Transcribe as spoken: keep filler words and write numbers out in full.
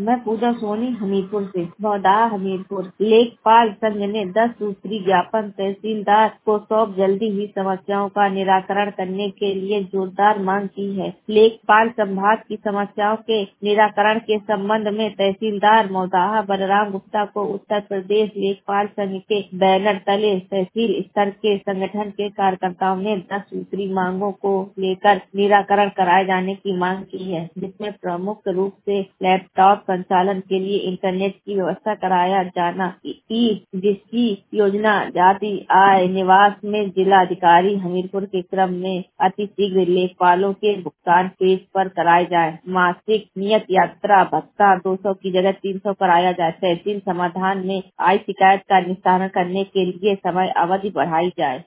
मैं पूजा सोनी हमीरपुर से। बौदाहा हमीरपुर। लेखपाल संघ ने दस सूत्री ज्ञापन तहसीलदार को सौंप जल्दी ही समस्याओं का निराकरण करने के लिए जोरदार मांग की है। लेखपाल संभाग की समस्याओं के निराकरण के संबंध में तहसीलदार मौदाहा बलराम गुप्ता को उत्तर प्रदेश लेखपाल संघ के बैनर तले तहसील स्तर के संगठन के कार्यकर्ताओं ने दस सूत्री मांगों को लेकर निराकरण कराए जाने की मांग की है, जिसमें प्रमुख रूप से लैपटॉप संचालन के लिए इंटरनेट की व्यवस्था कराया जाना, ई जिसकी योजना जाति आय निवास में जिलाधिकारी हमीरपुर के क्रम में अति शीघ्र लेखपालों के भुगतान पेज पर कराए जाए। मासिक नियत यात्रा भत्ता दो सौ की जगह तीन सौ कराया जाए। तहसील समाधान में आई शिकायत का निस्तारण करने के लिए समय अवधि बढ़ाई जाए।